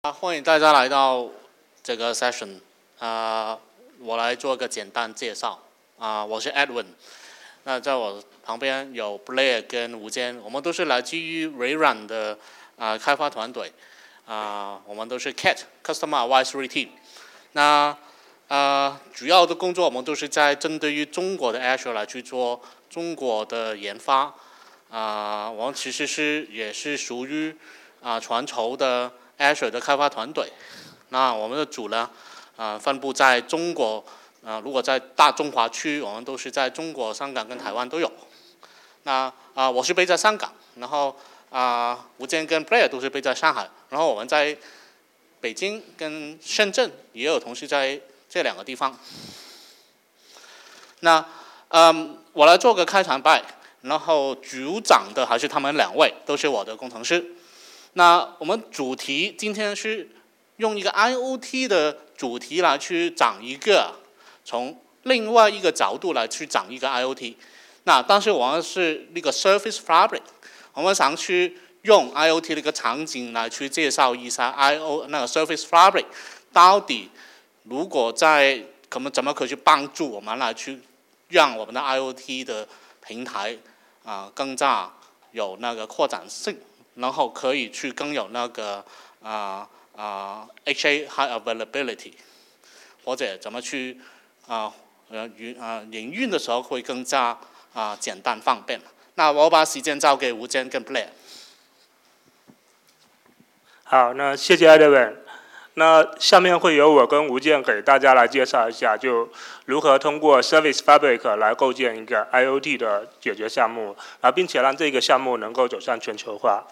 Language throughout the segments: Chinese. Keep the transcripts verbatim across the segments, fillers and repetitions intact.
啊，欢迎大家来到这个 session。啊、我来做个简单介绍。啊、我是 Edwin。那在我旁边有 Blair 跟吴坚，我们都是来自于微软的啊、开发团队。啊、我们都是 C A T Customer Advisory Team。那啊、主要的工作我们都是在针对于中国的 Azure 来去做中国的研发。啊、我们其实是也是属于啊、全球的 Azure 的开发团队。那我们的组呢，啊、分布在中国，啊、如果在大中华区，我们都是在中国、香港跟台湾都有。那啊、我是背在香港，然后啊、吴坚跟 Blair 都是背在上海，然后我们在北京跟深圳也有同事在这两个地方。那嗯，我来做个开场白，然后组长的还是他们两位，都是我的工程师。那我们主题今天是用一个 I O T 的主题来去讲一个，从另外一个角度来去讲一个 I O T。那但是我们是那个 Service Fabric， 我们想去用 I O T 的一个场景来去介绍一下 I O 那个 Service Fabric 到底如果在可能怎么可以去帮助我们来去让我们的 I O T 的平台啊、呃、更加有那个扩展性。然后可以去更有那个啊啊、呃呃、H A High Availability， 或者怎么去啊呃营啊营运的时候会更加啊、呃、简单方便。那我把时间交给吴坚跟 Blair。 好，那谢谢 Edwin。那下面会由我跟吴健给大家来介绍一下，就如何通过 Service Fabric 来构建一个 I O T 的解决项目，啊，并且让这个项目能够走向全球化。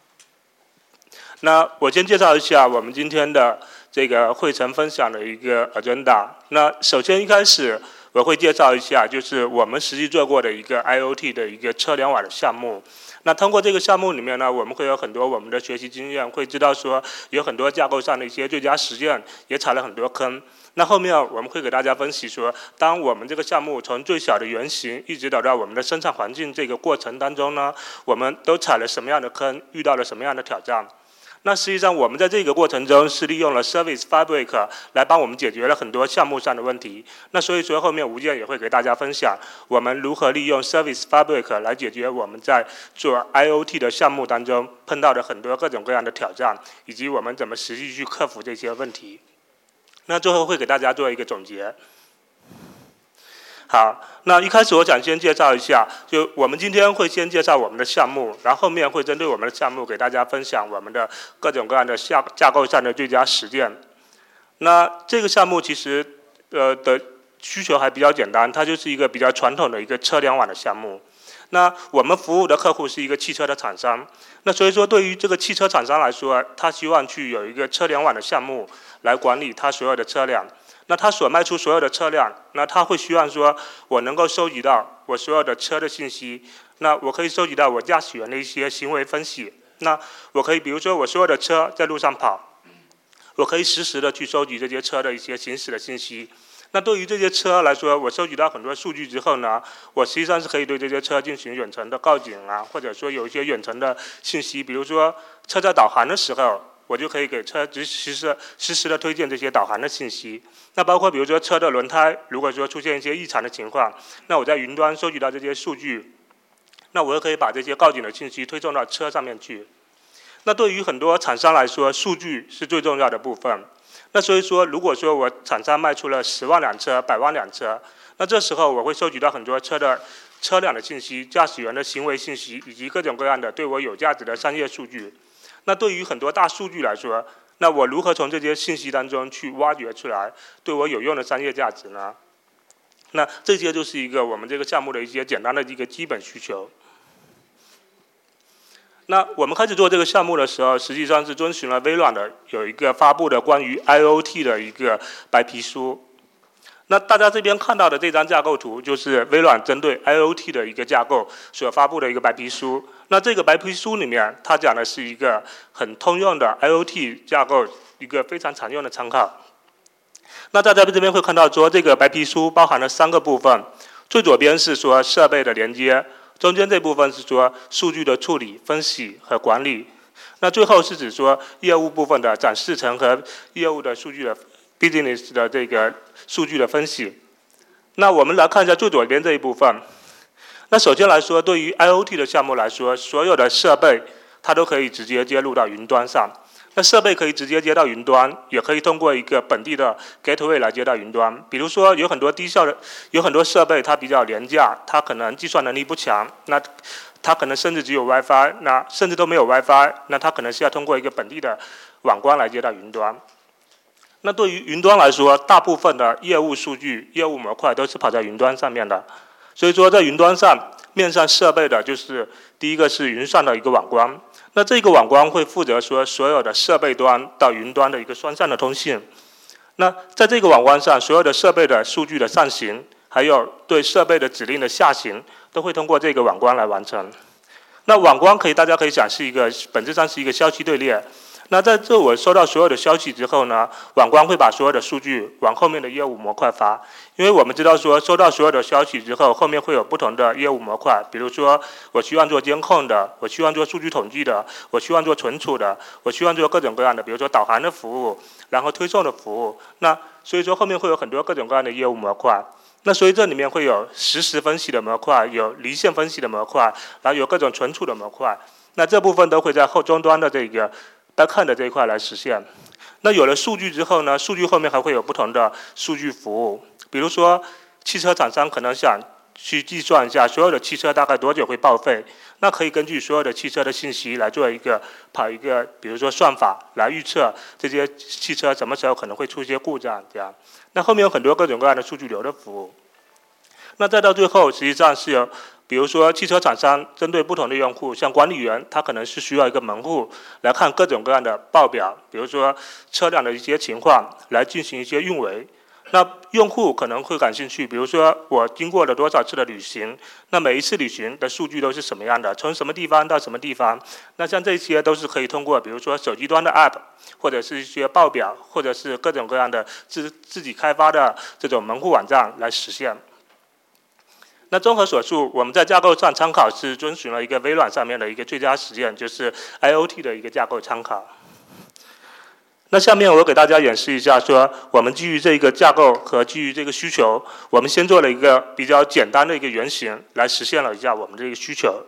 那我先介绍一下我们今天的这个会程分享的一个 agenda。那首先一开始我会介绍一下，就是我们实际做过的一个 I O T 的一个车联网的项目。那通过这个项目里面呢，我们会有很多我们的学习经验，会知道说有很多架构上的一些最佳实践，也踩了很多坑。那后面我们会给大家分析说，当我们这个项目从最小的原型一直导到我们的生产环境这个过程当中呢，我们都踩了什么样的坑，遇到了什么样的挑战。那实际上我们在这个过程中是利用了 Service Fabric 来帮我们解决了很多项目上的问题。那所以说后面吴健也会给大家分享我们如何利用 Service Fabric 来解决我们在做 I O T 的项目当中碰到的很多各种各样的挑战，以及我们怎么实际去克服这些问题。那最后会给大家做一个总结。好，那一开始我想先介绍一下，就我们今天会先介绍我们的项目，然后后面会针对我们的项目给大家分享我们的各种各样的架架构上的最佳实践。那这个项目其实呃的需求还比较简单，它就是一个比较传统的一个车联网的项目。那我们服务的客户是一个汽车的厂商，那所以说对于这个汽车厂商来说，他希望去有一个车联网的项目来管理他所有的车辆。那他所卖出所有的车辆，那他会希望说我能够收集到我所有的车的信息，那我可以收集到我驾驶员的一些行为分析，那我可以比如说我所有的车在路上跑，我可以实时的去收集这些车的一些行驶的信息。那对于这些车来说，我收集到很多数据之后呢，我实际上是可以对这些车进行远程的告警啊，或者说有一些远程的信息，比如说车在导航的时候，我就可以给车实时实时的推荐这些导航的信息。那包括比如说车的轮胎，如果说出现一些异常的情况，那我在云端收集到这些数据，那我又可以把这些告警的信息推送到车上面去。那对于很多厂商来说，数据是最重要的部分。那所以说，如果说我厂商卖出了十万辆车、百万辆车，那这时候我会收集到很多车的车辆的信息、驾驶员的行为信息，以及各种各样的对我有价值的商业数据。那对于很多大数据来说，那我如何从这些信息当中去挖掘出来对我有用的商业价值呢？那这些就是一个我们这个项目的一些简单的一个基本需求。那我们开始做这个项目的时候，实际上是遵循了微软的有一个发布的关于 I O T 的一个白皮书。那大家这边看到的这张架构图，就是微软针对 I O T 的一个架构所发布的一个白皮书。那这个白皮书里面，它讲的是一个很通用的 I O T 架构，一个非常常用的参考。那大家这边会看到说，这个白皮书包含了三个部分，最左边是说设备的连接，中间这部分是说数据的处理、分析和管理。 那最后是指说业务部分的展示层和业务的数据的 business 的这个数据的分析。那我们来看一下最左边这一部分。那首先来说，对于 I O T 的项目来说，所有的设备它都可以直接接入到云端上。那设备可以直接接到云端，也可以通过一个本地的 gateway 来接到云端。比如说，有很多低效的，有很多设备它比较廉价，它可能计算能力不强，那它可能甚至只有 WiFi， 那甚至都没有 WiFi， 那它可能是要通过一个本地的网关来接到云端。那对于云端来说，大部分的业务数据、业务模块都是跑在云端上面的。所以说，在云端上面上设备的就是第一个是云上的一个网关。那这个网关会负责说所有的设备端到云端的一个双向的通信。那在这个网关上，所有的设备的数据的上行，还有对设备的指令的下行，都会通过这个网关来完成。那网关可以大家可以想是一个本质上是一个消息队列。那在这我收到所有的消息之后呢，网关会把所有的数据往后面的业务模块发，因为我们知道说收到所有的消息之后，后面会有不同的业务模块，比如说我希望做监控的，我希望做数据统计的，我希望做存储的，我希望做各种各样的，比如说导航的服务，然后推送的服务。那所以说后面会有很多各种各样的业务模块。那所以这里面会有实时分析的模块，有离线分析的模块，然后有各种存储的模块。那这部分都会在后终端的这个backend的这一块来实现。那有了数据之后呢，数据后面还会有不同的数据服务，比如说汽车厂商可能想去计算一下所有的汽车大概多久会报废，那可以根据所有的汽车的信息来做一个跑一个，比如说算法来预测这些汽车什么时候可能会出现故障这样。那后面有很多各种各样的数据流的服务。那再到最后，实际上是有，比如说汽车厂商针对不同的用户，像管理员，他可能是需要一个门户来看各种各样的报表，比如说车辆的一些情况，来进行一些运维。那用户可能会感兴趣，比如说我经过了多少次的旅行，那每一次旅行的数据都是什么样的，从什么地方到什么地方。那像这些都是可以通过比如说手机端的 app， 或者是一些报表，或者是各种各样的自自己开发的这种门户网站来实现。那综合所述，我们在架构上参考是遵循了一个微软上面的一个最佳实践，就是 I O T 的一个架构参考。那下面我给大家演示一下说，我们基于这个架构和基于这个需求，我们先做了一个比较简单的一个原型，来实现了一下我们这个需求。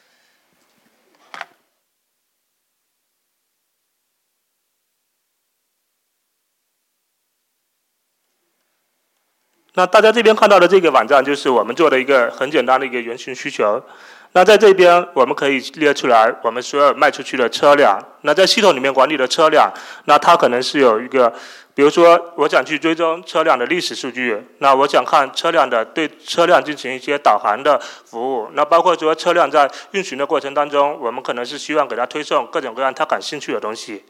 那大家这边看到的这个网站，就是我们做的一个很简单的一个原型需求。那在这边我们可以列出来我们所有卖出去的车辆。那在系统里面管理的车辆，那它可能是有一个，比如说我想去追踪车辆的历史数据，那我想看车辆的对车辆进行一些导航的服务。那包括说车辆在运行的过程当中，我们可能是希望给它推送各种各样它感兴趣的东西。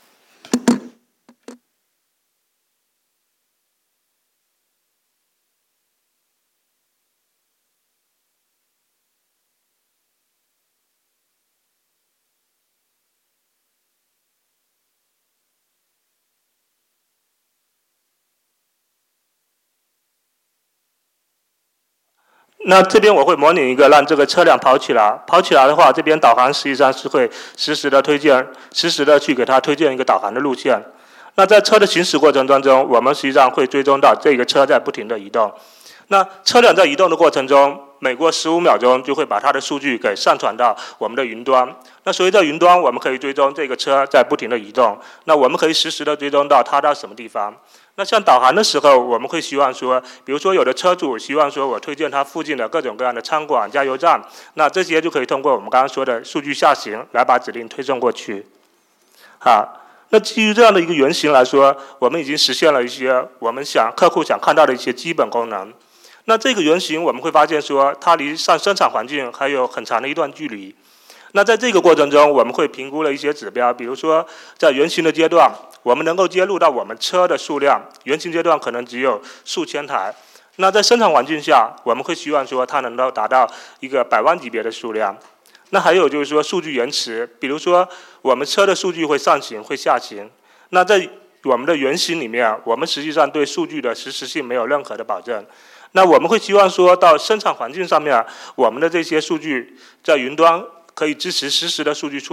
那这边我会模拟一个让这个车辆跑起来，跑起来的话，这边导航实际上是会实时的推荐，实时的去给它推荐一个导航的路线。那在车的行驶过程当中，我们实际上会追踪到这个车在不停的移动。那车辆在移动的过程中，每过十五秒钟就会把它的数据给上传到我们的云端。那所以在云端，我们可以追踪这个车在不停的移动。那我们可以实时的追踪到它到什么地方。那像导航的时候，我们会希望说，比如说有的车主希望说我推荐他附近的各种各样的餐馆、加油站，那这些就可以通过我们刚刚说的数据下行来把指令推送过去。好，那基于这样的一个原型来说，我们已经实现了一些我们想客户想看到的一些基本功能。那这个原型我们会发现说，它离上生产环境还有很长的一段距离。那在这个过程中，我们会评估了一些指标，比如说在原型的阶段，我们能够接入到我们车的数量，原型阶段可能只有数千台。那在生产环境下，我们会希望说它能够达到一个百万级别的数量。那还有就是说数据延迟，比如说我们车的数据会上行会下行。那在我们的原型里面，我们实际上对数据的实时性没有任何的保证。那我们会希望说到生产环境上面，我们的这些数据在云端可以支持实时的数据处理。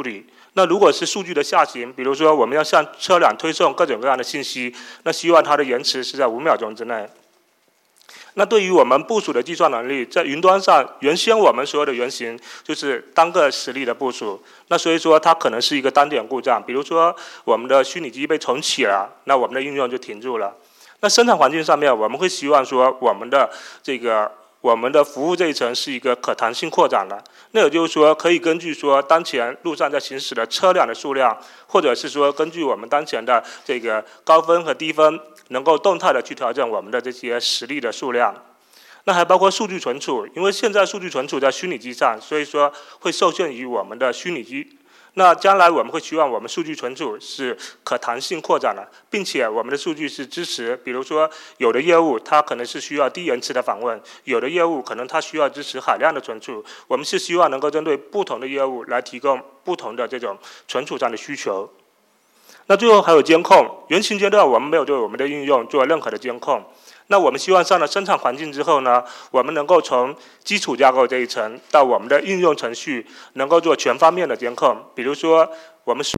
那如果是数据的下行，比如说我们要向车辆推送各种各样的信息，那希望它的延迟是在五秒钟之内。那对于我们部署的计算能力，在云端上，原先我们所有的原型就是单个实例的部署，那所以说它可能是一个单点故障，比如说我们的虚拟机被重启了，那我们的应用就停住了。那生产环境上面，我们会希望说我们的这个我们的服务这一层是一个可弹性扩展的，那也就是说可以根据说当前路上在行驶的车辆的数量，或者是说根据我们当前的这个高分和低分，能够动态的去调整我们的这些实例的数量。那还包括数据存储，因为现在数据存储在虚拟机上，所以说会受限于我们的虚拟机。那将来我们会希望我们数据存储是可弹性扩展的，并且我们的数据是支持，比如说有的业务它可能是需要低延迟的访问，有的业务可能它需要支持海量的存储，我们是希望能够针对不同的业务来提供不同的这种存储上的需求。那最后还有监控，原型阶段我们没有对我们的应用做任何的监控。那我们希望上了生产环境之后呢，我们能够从基础架构这一层到我们的应用程序，能够做全方面的监控。比如说，我们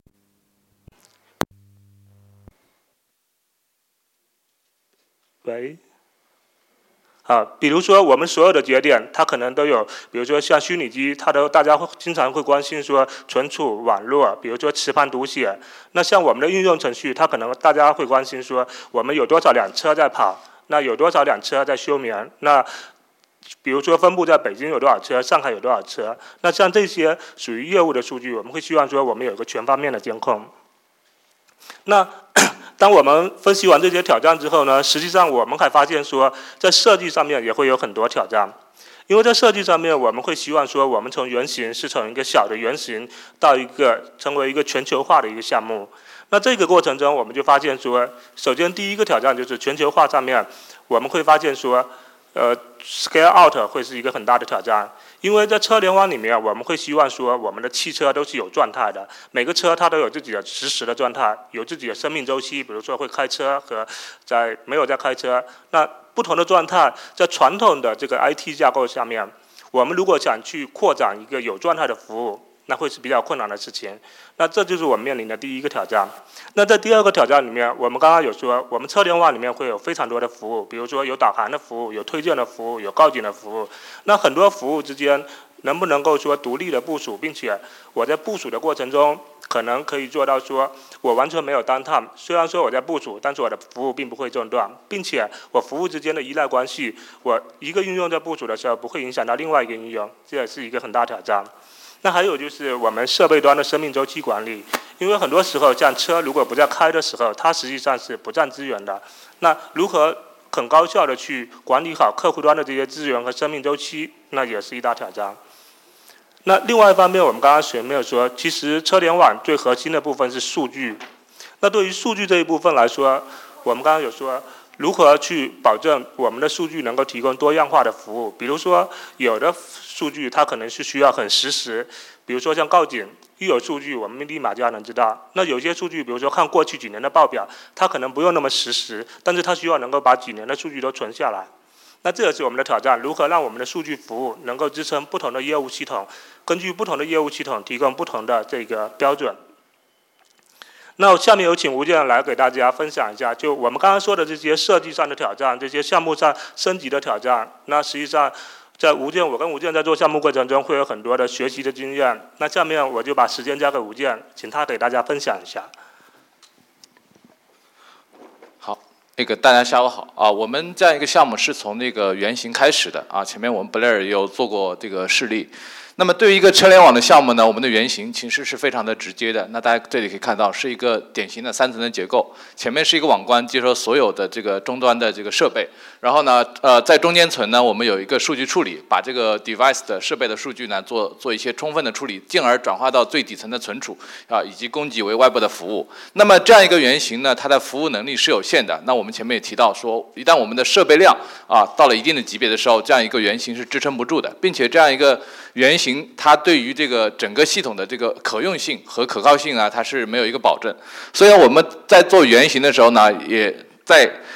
喂，啊，比如说我们所有的节点，它可能都有，比如说像虚拟机，它都大家会经常会关心说存储网络，比如说磁盘读写。那像我们的应用程序，它可能大家会关心说我们有多少辆车在跑。那有多少辆车在休眠？那比如说分布在北京有多少车，上海有多少车？那像这些属于业务的数据，我们会希望说我们有一个全方面的监控。那当我们分析完这些挑战之后呢，实际上我们还发现说，在设计上面也会有很多挑战。因为在设计上面，我们会希望说，我们从原型是从一个小的原型到一个成为一个全球化的一个项目。那这个过程中，我们就发现说，首先第一个挑战就是全球化上面，我们会发现说，呃 ，scale out 会是一个很大的挑战。因为在车联网里面，我们会希望说，我们的汽车都是有状态的，每个车它都有自己的实时的状态，有自己的生命周期，比如说会开车和在没有在开车。那不同的状态，在传统的这个 I T 架构下面，我们如果想去扩展一个有状态的服务，那会是比较困难的事情。那这就是我们面临的第一个挑战。那在第二个挑战里面，我们刚刚有说，我们车联网里面会有非常多的服务，比如说有导航的服务，有推荐的服务，有告警的服务。那很多服务之间能不能够说独立的部署，并且我在部署的过程中，可能可以做到说我完全没有downtime，虽然说我在部署，但是我的服务并不会中断，并且我服务之间的依赖关系，我一个应用在部署的时候不会影响到另外一个应用，这也是一个很大挑战。那还有就是我们设备端的生命周期管理，因为很多时候像车如果不在开的时候，它实际上是不占资源的。那如何很高效的去管理好客户端的这些资源和生命周期，那也是一大挑战。那另外一方面，我们刚刚前面有说，其实车联网最核心的部分是数据。那对于数据这一部分来说，我们刚刚有说，如何去保证我们的数据能够提供多样化的服务？比如说，有的数据它可能是需要很实时，比如说像告警，一有数据我们立马就要能知道。那有些数据，比如说看过去几年的报表，它可能不用那么实时，但是它需要能够把几年的数据都存下来。那这也是我们的挑战，如何让我们的数据服务能够支撑不同的业务系统，根据不同的业务系统提供不同的这个标准。那下面有请吴健来给大家分享一下，就我们刚刚说的这些设计上的挑战，这些项目上升级的挑战。那实际上，在吴健，我跟吴健在做项目过程中会有很多的学习的经验。那下面我就把时间交给吴健，请他给大家分享一下。 好，那个大家下午好啊，我们这样一个项目是从那个原型开始的啊，前面我们 Blair 也有做过这个示例。那么对于一个车联网的项目呢，我们的原型其实是非常的直接的。那大家这里可以看到是一个典型的三层的结构，前面是一个网关接收所有的这个终端的这个设备，然后呢，呃，在中间层呢，我们有一个数据处理，把这个 device 的设备的数据呢做做一些充分的处理，进而转化到最底层的存储啊，以及供给为外部的服务。那么这样一个原型呢，它的服务能力是有限的。那我们前面也提到说，一旦我们的设备量啊到了一定的级别的时候，这样一个原型是支撑不住的，并且这样一个原型它对于这个整个系统的这个可用性和可靠性啊，它是没有一个保证。所以我们在做原型的时候呢，也在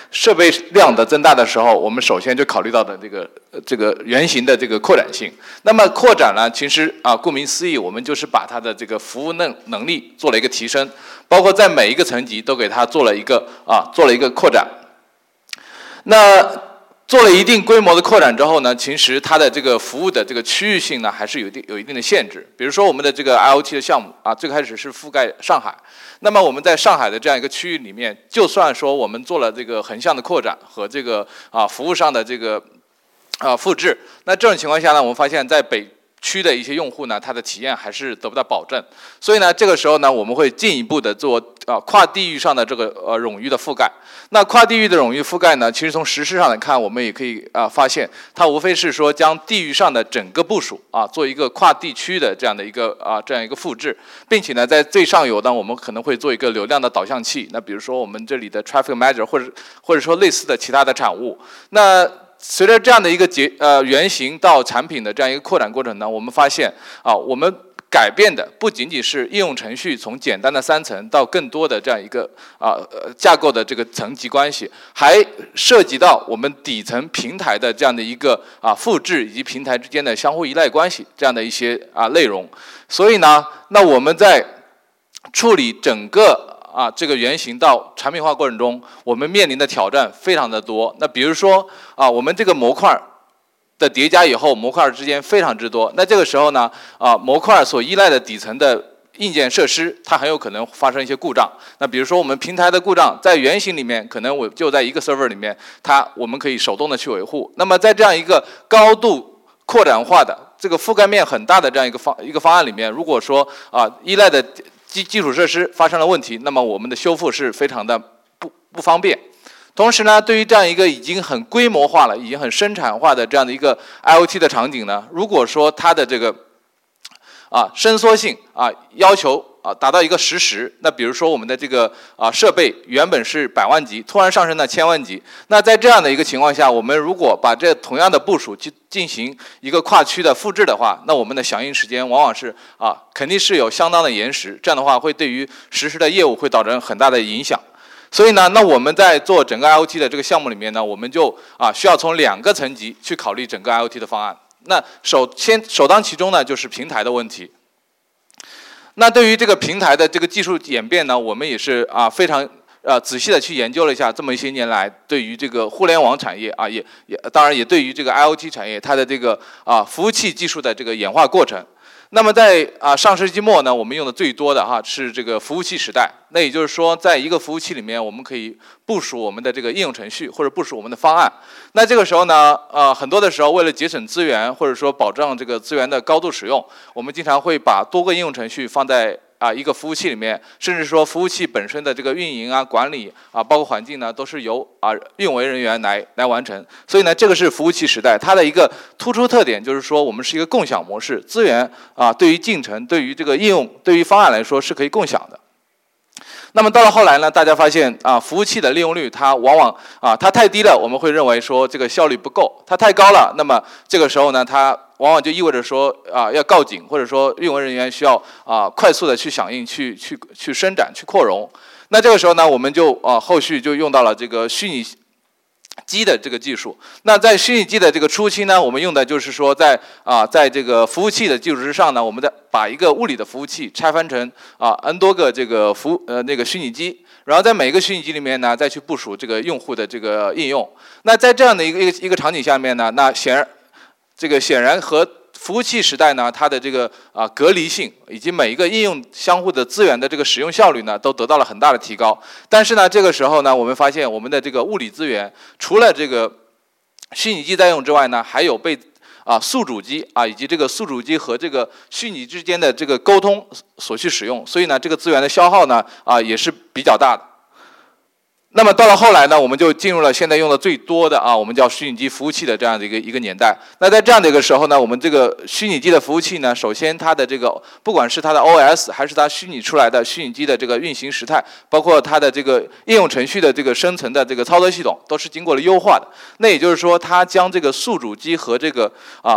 设备量的增大的时候，我们首先就考虑到的这个这个原型的这个扩展性。那么扩展呢，其实啊，顾名思义，我们就是把它的这个服务能能力做了一个提升，包括在每一个层级都给它做了一个啊做了一个扩展。那做了一定规模的扩展之后呢，其实它的这个服务的这个区域性呢，还是有一定有一定的限制。比如说我们的这个 I O T 的项目啊，最开始是覆盖上海，那么我们在上海的这样一个区域里面，就算说我们做了这个横向的扩展和这个啊服务上的这个啊复制，那这种情况下呢，我们发现在北区的一些用户呢，它的体验还是得不到保证。所以呢，这个时候呢，我们会进一步的做啊跨地域上的这个呃冗余的覆盖。那跨地域的冗余覆盖呢，其实从实施上来看，我们也可以啊发现，它无非是说将地域上的整个部署啊做一个跨地区的这样的一个啊这样一个复制，并且呢，在最上游呢，我们可能会做一个流量的导向器。那比如说我们这里的 traffic manager 或者或者说类似的其他的产物。那随着这样的一个结呃原型到产品的这样一个扩展过程呢，我们发现啊，我们改变的不仅仅是应用程序从简单的三层到更多的这样一个啊呃架构的这个层级关系，还涉及到我们底层平台的这样的一个啊复制以及平台之间的相互依赖关系这样的一些啊内容。所以呢，那我们在处理整个啊，这个原型到产品化过程中，我们面临的挑战非常的多。那比如说啊，我们这个模块的叠加以后，模块之间非常之多。那这个时候呢，啊，模块所依赖的底层的硬件设施，它很有可能发生一些故障。那比如说我们平台的故障，在原型里面，可能我就在一个 server 里面，它我们可以手动的去维护。那么在这样一个高度扩展化的、这个覆盖面很大的这样一个方一个方案里面，如果说啊依赖的基基础设施发生了问题，那么我们的修复是非常的不不方便。同时呢，对于这样一个已经很规模化了、已经很生产化的这样的一个 I O T 的场景呢，如果说它的这个啊伸缩性啊要求啊达到一个实时，那比如说我们的这个啊设备原本是百万级，突然上升到千万级，那在这样的一个情况下，我们如果把这同样的部署去进行一个跨区的复制的话，那我们的响应时间往往是啊肯定是有相当的延时，这样的话会对于实时的业务会造成很大的影响。所以呢，那我们在做整个 I O T 的这个项目里面呢，我们就啊需要从两个层级去考虑整个 I O T 的方案。那首先首当其冲呢，就是平台的问题。那对于这个平台的这个技术演变呢，我们也是啊非常呃仔细的去研究了一下，这么一些年来对于这个互联网产业啊，也也当然也对于这个 I O T 产业它的这个啊服务器技术的这个演化过程。那么在啊上世纪末呢，我们用的最多的哈是这个服务器时代。那也就是说，在一个服务器里面，我们可以部署我们的这个应用程序或者部署我们的方案。那这个时候呢，呃很多的时候为了节省资源或者说保障这个资源的高度使用，我们经常会把多个应用程序放在啊一个服务器里面，甚至说服务器本身的这个运营啊、管理啊，包括环境呢，都是由啊运维人员来来完成。所以呢，这个是服务器时代，它的一个突出特点就是说，我们是一个共享模式，资源啊对于进程、对于这个应用、对于方案来说是可以共享的。那么到了后来呢，大家发现啊，服务器的利用率它往往啊它太低了，我们会认为说这个效率不够；它太高了，那么这个时候呢，它往往就意味着说啊要告警，或者说运维人员需要啊快速的去响应、去去去伸展、去扩容。那这个时候呢，我们就啊后续就用到了这个虚拟机的这个技术。那在虚拟机的这个初期呢，我们用的就是说在啊在这个服务器的基础之上呢，我们再把一个物理的服务器拆分成啊 n 多个这个服呃那个虚拟机，然后在每个虚拟机里面呢再去部署这个用户的这个应用。那在这样的一个一个一个场景下面呢，那显然这个显然和服务器时代呢，它的这个啊隔离性以及每一个应用相互的资源的这个使用效率呢，都得到了很大的提高。但是呢，这个时候呢，我们发现我们的这个物理资源，除了这个虚拟机在用之外呢，还有被啊宿主机啊以及这个宿主机和这个虚拟之间的这个沟通所去使用，所以呢，这个资源的消耗呢啊也是比较大的。那么到了后来呢，我们就进入了现在用的最多的啊，我们叫虚拟机服务器的这样的一个一个年代。那在这样的一个时候呢，我们这个虚拟机的服务器呢，首先它的这个不管是它的 O S 还是它虚拟出来的虚拟机的这个运行时态，包括它的这个应用程序的这个生成的这个操作系统，都是经过了优化的。那也就是说，它将这个宿主机和这个啊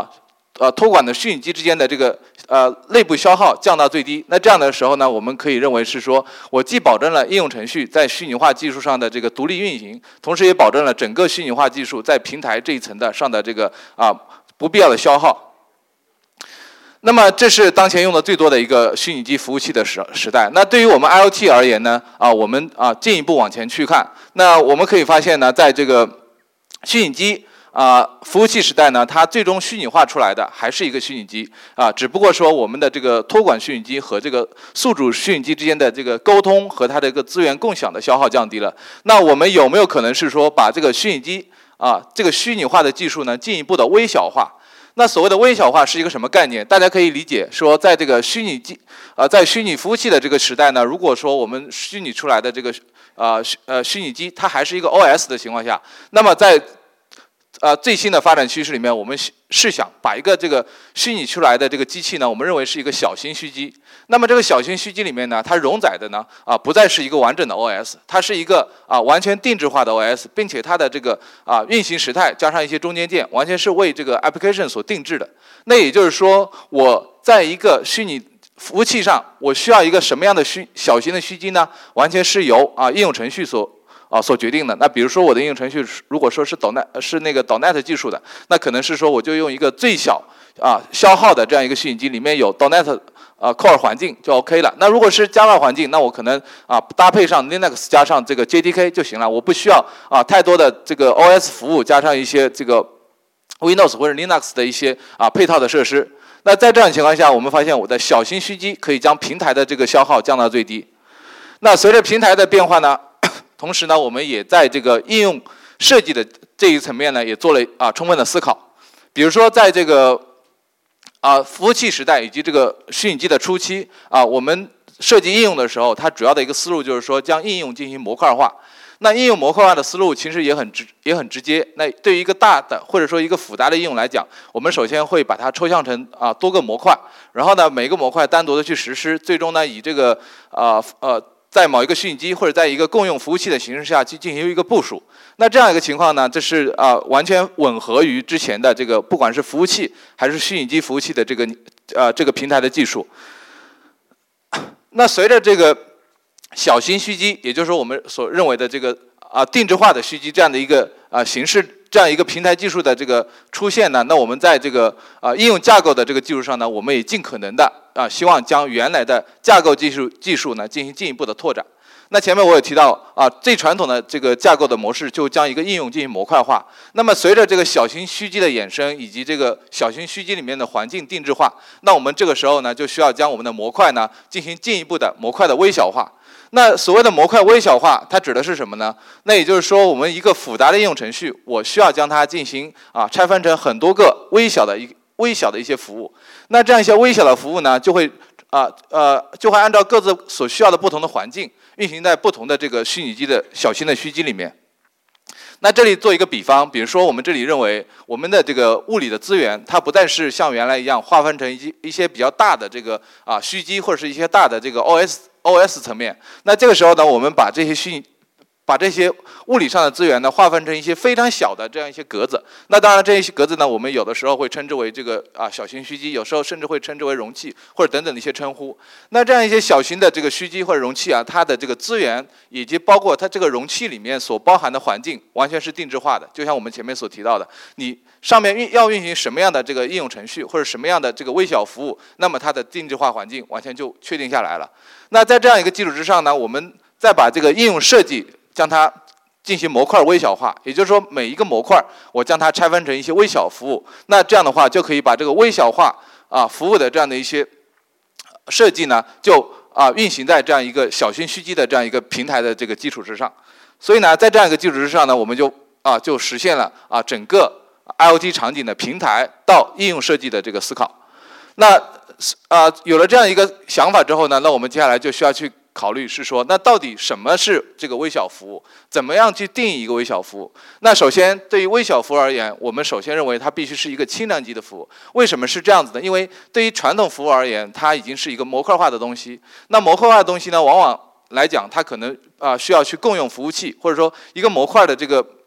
呃托管的虚拟机之间的这个呃内部消耗降到最低。那这样的时候呢，我们可以认为是说，我既保证了应用程序在虚拟化技术上的这个独立运行，同时也保证了整个虚拟化技术在平台这一层的上的这个啊不必要的消耗。那么这是当前用的最多的一个虚拟机服务器的时时代。那对于我们 I O T 而言呢，啊，我们啊进一步往前去看，那我们可以发现呢，在这个虚拟机啊服务器时代呢，它最终虚拟化出来的还是一个虚拟机啊，只不过说我们的这个托管虚拟机和这个宿主虚拟机之间的这个沟通和它的这个资源共享的消耗降低了。那我们有没有可能是说把这个虚拟机啊这个虚拟化的技术呢进一步的微小化？那所谓的微小化是一个什么概念？大家可以理解说，在这个虚拟机，呃，在虚拟服务器的这个时代呢，如果说我们虚拟出来的这个，呃，呃，虚拟机它还是一个 O S 的情况下，那么在呃最新的发展趋势里面，我们试想把一个这个虚拟出来的这个机器呢，我们认为是一个小型虚机。那么这个小型虚机里面呢，它容载的呢啊不再是一个完整的 O S， 它是一个啊完全定制化的 O S， 并且它的这个啊运行时态加上一些中间件，完全是为这个 application 所定制的。那也就是说，我在一个虚拟服务器上，我需要一个什么样的虚小型的虚机呢？完全是由啊应用程序所啊所决定的。那比如说我的应用程序如果说是 .NET 是那个 .NET 技术的，那可能是说我就用一个最小啊消耗的这样一个虚拟机，里面有 .NET 呃 Core 环境就 OK 了。那如果是 Java 环境，那我可能啊搭配上 Linux 加上这个 J D K 就行了，我不需要啊太多的这个 O S 服务加上一些这个 Windows 或者 Linux 的一些啊配套的设施。那在这样的情况下，我们发现我的小型虚机可以将平台的这个消耗降到最低。那随着平台的变化呢，同时呢，我们也在这个应用设计的这一层面呢，也做了啊充分的思考。比如说在这个啊，服务器时代以及这个虚拟机的初期啊，我们设计应用的时候，它主要的一个思路就是说将应用进行模块化。那应用模块化的思路其实也很直也很直接。那对于一个大的或者说一个复杂的应用来讲，我们首先会把它抽象成啊多个模块，然后呢每个模块单独的去实施，最终呢以这个啊 呃, 呃在某一个虚拟机或者在一个共用服务器的形式下去进行一个部署。那这样一个情况呢，这是啊、呃、完全吻合于之前的这个不管是服务器还是虚拟机服务器的这个呃这个平台的技术。那随着这个小型虚机，也就是说我们所认为的这个啊、呃、定制化的虚机这样的一个啊、呃、形式，这样一个平台技术的这个出现呢，那我们在这个啊、呃、应用架构的这个基础上呢，我们也尽可能的啊、呃、希望将原来的架构技术技术呢进行进一步的拓展。那前面我也提到啊，最传统的这个架构的模式就将一个应用进行模块化。那么随着这个小型虚机的衍生，以及这个小型虚机里面的环境定制化，那我们这个时候呢，就需要将我们的模块呢进行进一步的模块的微小化。那所谓的模块微小化，它指的是什么呢？那也就是说，我们一个复杂的应用程序，我需要将它进行啊拆分成很多个微小的一微小的一些服务。那这样一些微小的服务呢，就会啊呃就会按照各自所需要的不同的环境，运行在不同的这个虚拟机的小型的虚机里面。那这里做一个比方，比如说我们这里认为我们的这个物理的资源，它不再是像原来一样划分成一些一些比较大的这个啊虚机或者是一些大的这个 O S O S 层面。那这个时候呢，我们把这些虚拟把这些物理上的资源呢划分成一些非常小的这样一些格子。那当然这些格子呢，我们有的时候会称之为这个啊小型虚机，有时候甚至会称之为容器或者等等的一些称呼。那这样一些小型的这个虚机或者容器啊，它的这个资源以及包括它这个容器里面所包含的环境，完全是定制化的。就像我们前面所提到的，你上面运要运行什么样的这个应用程序或者什么样的这个微小服务，那么它的定制化环境完全就确定下来了。那在这样一个基础之上呢，我们再把这个应用设计将它进行模块微小化，也就是说每一个模块我将它拆分成一些微小服务。那这样的话就可以把这个微小化啊服务的这样的一些设计呢，就啊运行在这样一个小型虚机的这样一个平台的这个基础之上。所以呢，在这样一个基础之上呢，我们就啊就实现了啊整个 I O T 场景的平台到应用设计的这个思考。那啊有了这样一个想法之后呢，那我们接下来就需要去考虑是说，那到底什么是这个微小服务？怎么样去定义一个微小服务？那首先，对于微小服务而言，我们首先认为它必须是一个轻量级的服务。为什么是这样子的？因为对于传统服务而言，它已经是一个模块化的东西。那模块化的东西呢，往往来讲，它可能啊、呃、需要去共用服务器，或者说一个模块的这个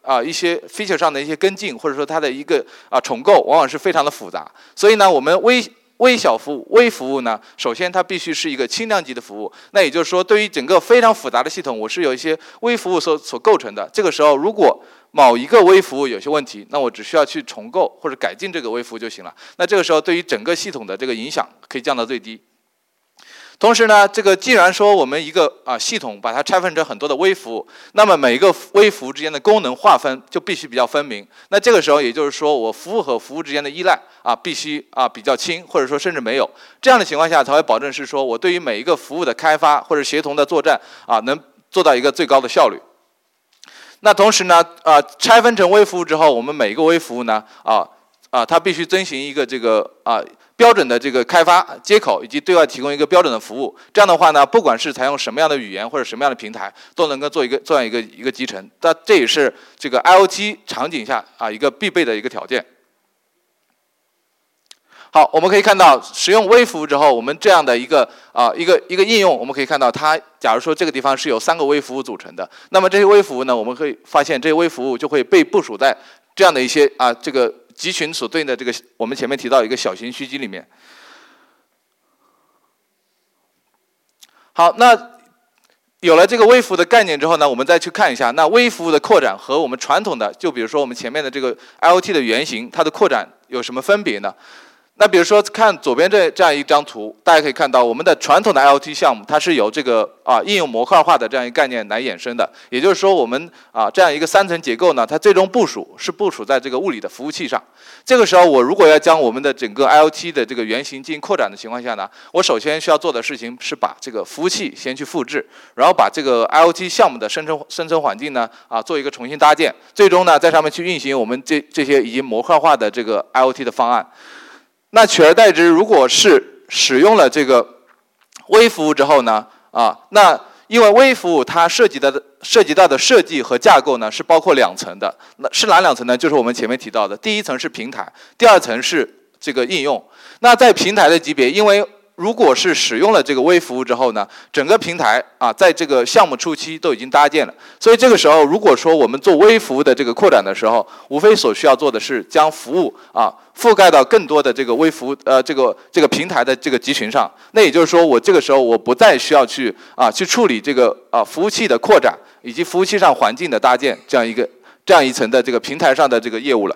啊一些 feature 上的一些跟进，或者说它的一个啊重构，往往是非常的复杂。所以呢，我们微微小服务、微服务呢，首先它必须是一个轻量级的服务。那也就是说，对于整个非常复杂的系统，我是有一些微服务所所构成的。这个时候，如果某一个微服务有些问题，那我只需要去重构或者改进这个微服务就行了。那这个时候，对于整个系统的这个影响可以降到最低。同时呢，这个既然说我们一个啊系统把它拆分成很多的微服务，那么每一个微服务之间的功能划分就必须比较分明。那这个时候也就是说，我服务和服务之间的依赖啊必须啊比较轻，或者说甚至没有。这样的情况下才会保证是说我对于每一个服务的开发或者协同的作战啊能做到一个最高的效率。那同时呢，啊拆分成微服务之后，我们每一个微服务呢啊啊它必须遵循一个这个啊。标准的这个开发接口，以及对外提供一个标准的服务。这样的话呢，不管是采用什么样的语言或者什么样的平台，都能够做一个这样一个一个集成。那这也是这个 I O T 场景下啊一个必备的一个条件。好，我们可以看到，使用微服务之后，我们这样的一个啊一个一个应用，我们可以看到它，假如说这个地方是由三个微服务组成的，那么这些微服务呢，我们可以发现这些微服务就会被部署在这样的一些啊这个。集群所对应的这个，我们前面提到一个小型虚机里面。好，那有了这个微服务的概念之后呢，我们再去看一下，那微服务的扩展和我们传统的，就比如说我们前面的这个 I O T 的原型，它的扩展有什么分别呢？那比如说看左边这这样一张图，大家可以看到我们的传统的 I O T 项目，它是由这个啊应用模块化的这样一个概念来衍生的。也就是说，我们啊这样一个三层结构呢，它最终部署是部署在这个物理的服务器上。这个时候，我如果要将我们的整个 I O T 的这个原型进行扩展的情况下呢，我首先需要做的事情是把这个服务器先去复制，然后把这个 I O T 项目的生成生成环境呢啊做一个重新搭建，最终呢在上面去运行我们这这些已经模块化的这个 I O T 的方案。那取而代之，如果是使用了这个微服务之后呢，啊，那因为微服务它涉及到的涉及到的设计和架构呢是包括两层的，那是哪两层呢？就是我们前面提到的，第一层是平台，第二层是这个应用。那在平台的级别，因为如果是使用了这个微服务之后呢，整个平台啊，在这个项目初期都已经搭建了，所以这个时候，如果说我们做微服务的这个扩展的时候，无非所需要做的是将服务啊覆盖到更多的这个微服务呃这个这个平台的这个集群上。那也就是说，我这个时候我不再需要去啊去处理这个啊服务器的扩展以及服务器上环境的搭建这样一个这样一层的这个平台上的这个业务了。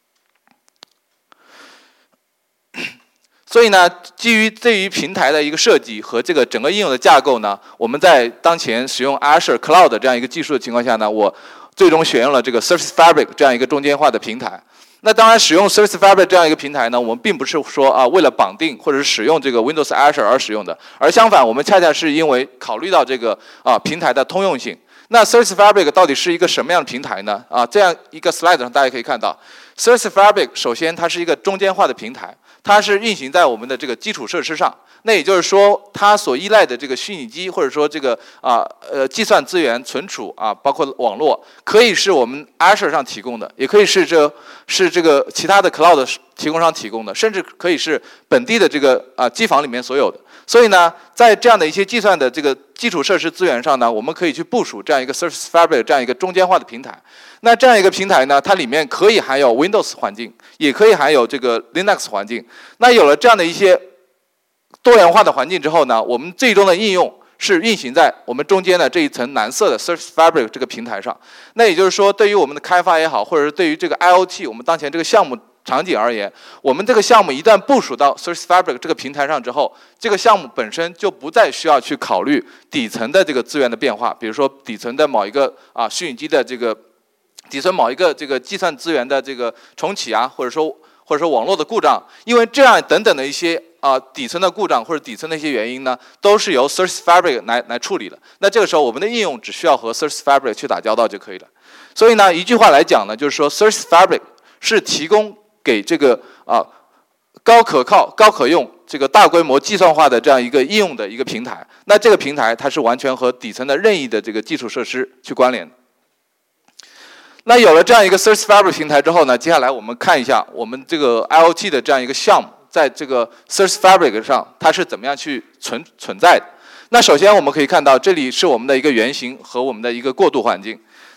所以呢，基于对于平台的一个设计和这个整个应用的架构呢，我们在当前使用 Azure Cloud 这样一个技术的情况下呢，我最终选用了这个 Service Fabric 这样一个中间化的平台。那当然，使用 Service Fabric 这样一个平台呢，我们并不是说啊为了绑定或者是使用这个 Windows Azure 而使用的，而相反，我们恰恰是因为考虑到这个啊平台的通用性。那 Service Fabric 到底是一个什么样的平台呢？啊，这样一个 slide 上大家可以看到 ，Service Fabric 首先它是一个中间化的平台。它是运行在我们的这个基础设施上，那也就是说，它所依赖的这个虚拟机或者说这个啊呃计算资源存储啊，包括网络，可以是我们 Azure 上提供的，也可以是这是这个其他的 Cloud 提供商提供的，甚至可以是本地的这个啊机房里面所有的。所以呢，在这样的一些计算的这个基础设施资源上呢，我们可以去部署这样一个 Service Fabric 这样一个中间化的平台。那这样一个平台呢，它里面可以含有 Windows 环境，也可以含有这个 Linux 环境。那有了这样的一些多元化的环境之后呢，我们最终的应用是运行在我们中间的这一层蓝色的 Service Fabric 这个平台上。那也就是说，对于我们的开发也好，或者是对于这个 I O T 我们当前这个项目场景而言，我们这个项目一旦部署到 Service Fabric 这个平台上之后，这个项目本身就不再需要去考虑底层的这个资源的变化，比如说底层的某一个啊虚拟机的这个底层某一个这个计算资源的这个重启啊，或者说或者说网络的故障，因为这样等等的一些啊底层的故障或者底层的一些原因呢，都是由 Service Fabric 来来处理的。那这个时候我们的应用只需要和 Service Fabric 去打交道就可以了。所以呢，一句话来讲呢，就是说 Service Fabric 是提供给这个啊高可靠、高可用、这个大规模计算化的这样一个应用的一个平台。那这个平台它是完全和底层的任意的这个基础设施去关联的。那有了这样一个 Service Fabric 平台之后呢，接下来我们看一下我们这个 I O T 的这样一个项目，在这个 Service Fabric 上它是怎么样去存存在的。那首先我们可以看到，这里是我们的一个原型和我们的一个过渡环境。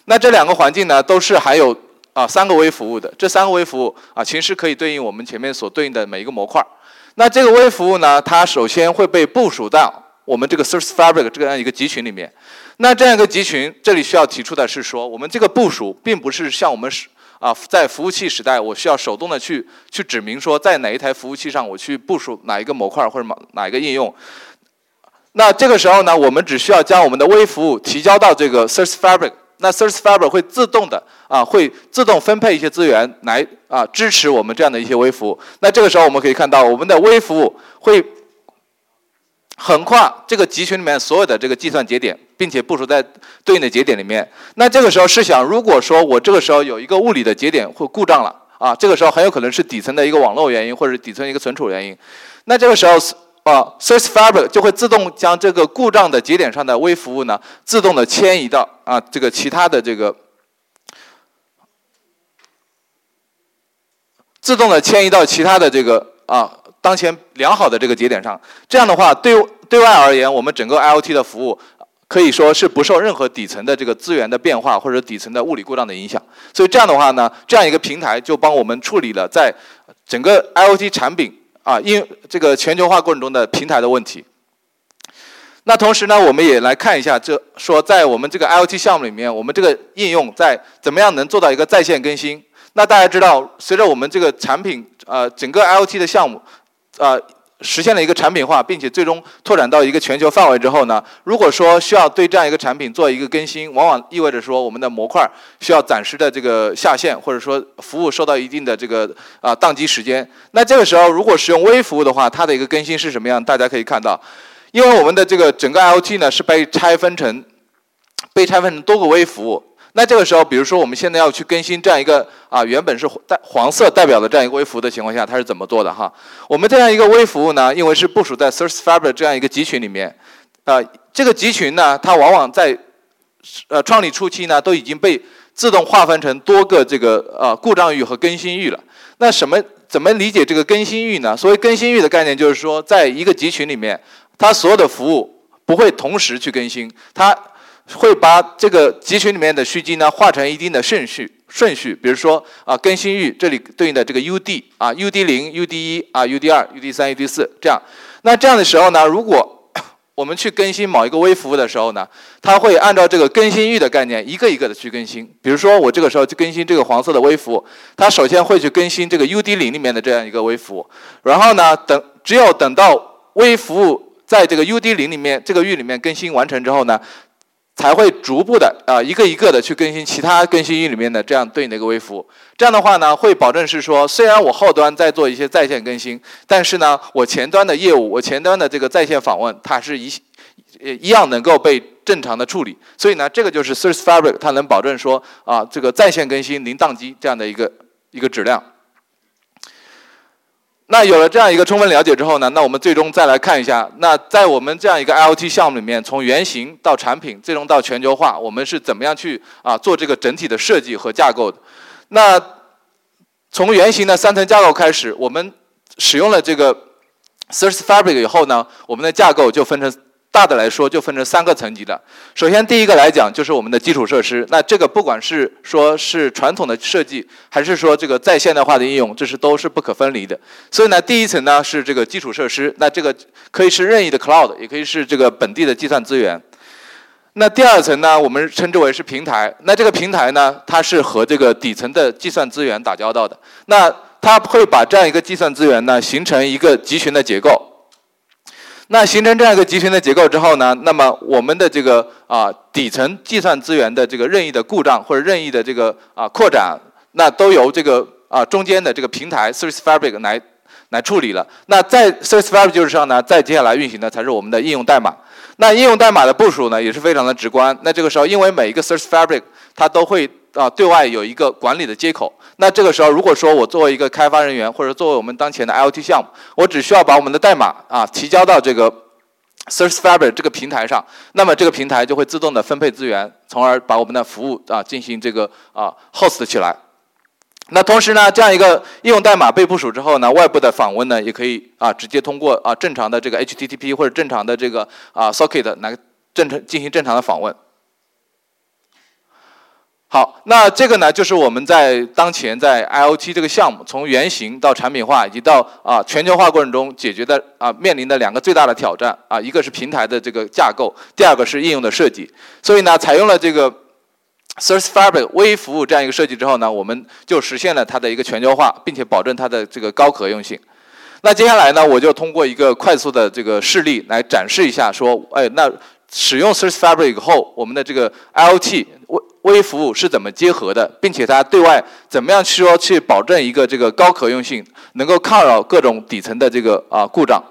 那这两个环境呢，都是含有啊三个微服务的。这三个微服务啊，其实可以对应我们前面所对应的每一个模块。那这个微服务呢，它首先会被部署到我们这个 Service Fabric 这样一个集群里面。那这样一个集群，这里需要提出的是说，我们这个部署并不是像我们是啊在服务器时代，我需要手动的去去指明说，在哪一台服务器上我去部署哪一个模块或者哪一个应用。那这个时候呢，我们只需要将我们的微服务提交到这个 Service Fabric。那 Service Fabric 会自动的啊，会自动分配一些资源来啊支持我们这样的一些微服务。那这个时候我们可以看到，我们的微服务会横跨这个集群里面所有的这个计算节点，并且部署在对应的节点里面。那这个时候试想，如果说我这个时候有一个物理的节点会故障了啊，这个时候很有可能是底层的一个网络原因，或者底层一个存储原因。那这个时候啊 ，Service Fabric 就会自动将这个故障的节点上的微服务呢，自动的迁移到啊这个其他的这个，自动的迁移到其他的这个啊当前良好的这个节点上。这样的话，对对外而言，我们整个 I O T 的服务可以说是不受任何底层的这个资源的变化或者底层的物理故障的影响。所以这样的话呢，这样一个平台就帮我们处理了在整个 I O T 产品啊，因这个全球化过程中的平台的问题。那同时呢，我们也来看一下，这说在我们这个 I O T 项目里面，我们这个应用在怎么样能做到一个在线更新。那大家知道，随着我们这个产品呃整个 I O T 的项目呃实现了一个产品化，并且最终拓展到一个全球范围之后呢，如果说需要对这样一个产品做一个更新，往往意味着说我们的模块需要暂时的这个下线，或者说服务受到一定的这个啊宕机时间。那这个时候如果使用微服务的话，它的一个更新是什么样？大家可以看到，因为我们的这个整个 I O T 呢是被拆分成被拆分成多个微服务。那这个时候，比如说我们现在要去更新这样一个啊原本是带黄色代表的这样一个微服务的情况下，它是怎么做的哈？我们这样一个微服务呢，因为是部署在 Service Fabric 这样一个集群里面，啊、呃，这个集群呢，它往往在呃创立初期呢，都已经被自动划分成多个这个呃故障域和更新域了。那什么怎么理解这个更新域呢？所谓更新域的概念就是说，在一个集群里面，它所有的服务不会同时去更新，它会把这个集群里面的虚积呢划成一定的顺序顺序，比如说啊更新域这里对应的这个 U D 啊 U D 零 U D 一啊 U D 二 U D 三 U D 四这样。那这样的时候呢，如果我们去更新某一个微服务的时候呢，它会按照这个更新域的概念一个一个的去更新。比如说我这个时候去更新这个黄色的微服务，它首先会去更新这个 U D 零里面的这样一个微服务，然后呢等只有等到微服务在这个 U D 零里面这个域里面更新完成之后呢，才会逐步的啊、呃、一个一个的去更新其他更新域里面的这样对应的一个微服务。这样的话呢，会保证是说，虽然我后端在做一些在线更新，但是呢，我前端的业务，我前端的这个在线访问，它是一一样能够被正常的处理。所以呢，这个就是 Service Fabric 它能保证说啊，这个在线更新零宕机这样的一个一个质量。那有了这样一个充分了解之后呢，那我们最终再来看一下，那在我们这样一个 I O T 项目里面，从原型到产品，最终到全球化，我们是怎么样去啊做这个整体的设计和架构的？那从原型的三层架构开始，我们使用了这个 Service Fabric 以后呢，我们的架构就分成大的来说就分成三个层级的。首先第一个来讲就是我们的基础设施，那这个不管是说是传统的设计，还是说这个在现代化的应用，这是都是不可分离的。所以呢，第一层呢是这个基础设施，那这个可以是任意的 cloud， 也可以是这个本地的计算资源。那第二层呢，我们称之为是平台。那这个平台呢，它是和这个底层的计算资源打交道的。那它会把这样一个计算资源呢，形成一个集群的结构。那形成这样一个集群的结构之后呢，那么我们的这个啊底层计算资源的这个任意的故障或者任意的这个啊扩展，那都由这个啊中间的这个平台 Service Fabric 来来处理了。那在 Service Fabric 基础上呢，再接下来运行的才是我们的应用代码。那应用代码的部署呢，也是非常的直观。那这个时候，因为每一个 Service Fabric 它都会啊对外有一个管理的接口。那这个时候，如果说我作为一个开发人员，或者作为我们当前的 I O T 项目，我只需要把我们的代码啊提交到这个 Service Fabric 这个平台上，那么这个平台就会自动的分配资源，从而把我们的服务啊进行这个啊 host 起来。那同时呢，这样一个应用代码被部署之后呢，外部的访问呢也可以啊直接通过啊正常的这个 H T T P 或者正常的这个啊 socket 来正常进行正常的访问。 好，那这个呢，就是我们在当前在 I O T 这个项目，从原型到产品化，以及到啊全球化过程中解决的啊面临的两个最大的挑战啊，一个是平台的这个架构，第二个是应用的设计。所以呢，采用了这个 Service Fabric 微服务这样一个设计之后呢，我们就实现了它的一个全球化，并且保证它的这个高可用性。那接下来呢，我就通过一个快速的这个示例来展示一下，说，哎，那使用 Service Fabric 以后，我们的这个 I O T 微微服务是怎么结合的，并且它对外怎么样去说去保证一个这个高可用性，能够抗扰各种底层的这个啊故障。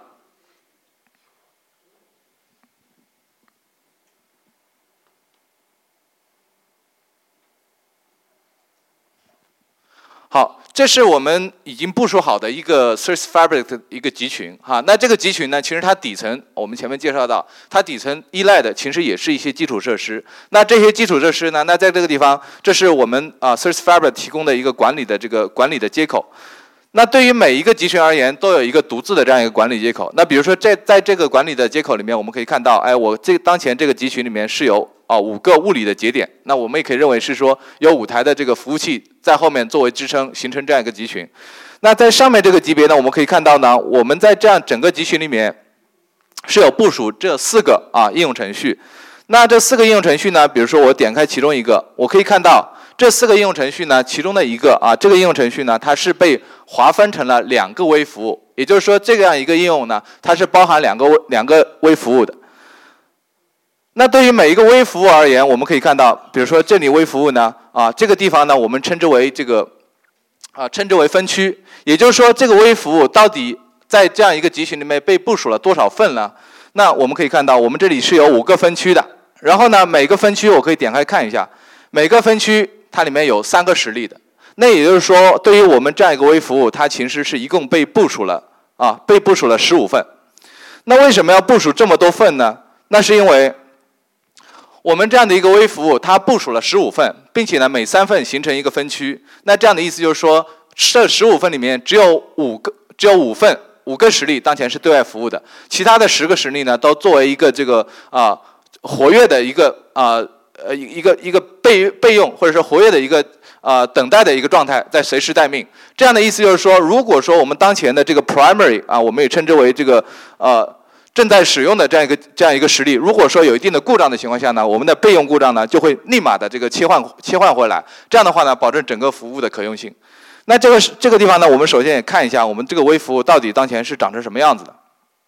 好，这是我们已经部署好的一个 Service Fabric 的一个集群哈。那这个集群呢，其实它底层我们前面介绍到，它底层依赖的其实也是一些基础设施。那这些基础设施呢，那在这个地方，这是我们啊 Service Fabric 提供的一个管理的这个管理的接口。那对于每一个集群而言，都有一个独自的这样一个管理接口。那比如说在在这个管理的接口里面，我们可以看到，哎，我这当前这个集群里面是有啊五个物理的节点。那我们也可以认为是说有五台的这个服务器在后面作为支撑，形成这样一个集群。那在上面这个级别呢，我们可以看到呢，我们在这样整个集群里面是有部署这四个啊应用程序。那这四个应用程序呢，比如说我点开其中一个，我可以看到这四个应用程序呢，其中的一个啊，这个应用程序呢，它是被划分成了两个微服务，也就是说，这样一个应用呢，它是包含两个微两个微服务的。那对于每一个微服务而言，我们可以看到，比如说这里微服务呢，啊，这个地方呢，我们称之为这个啊，称之为分区，也就是说，这个微服务到底在这样一个集群里面被部署了多少份呢？那我们可以看到，我们这里是有五个分区的，然后呢，每个分区我可以点开看一下，每个分区它里面有三个实例的。那也就是说，对于我们这样一个微服务，它其实是一共被部署了啊，被部署了十五份。那为什么要部署这么多份呢？那是因为我们这样的一个微服务，它部署了十五份，并且呢，每三份形成一个分区。那这样的意思就是说，这十五份里面只有五个，只有五份，五个实例当前是对外服务的，其他的十个实例呢，都作为一个这个啊活跃的一个啊呃一个一个备备用或者是活跃的一个啊等待的一个状态，在随时待命。这样的意思就是说，如果说我们当前的这个 primary 啊，我们也称之为这个呃。正在使用的这样一个这样一个实例，如果说有一定的故障的情况下呢，我们的备用故障呢就会立马的这个切换切换回来，这样的话呢，保证整个服务的可用性。那这个这个地方呢，我们首先也看一下我们这个微服务到底当前是长成什么样子的。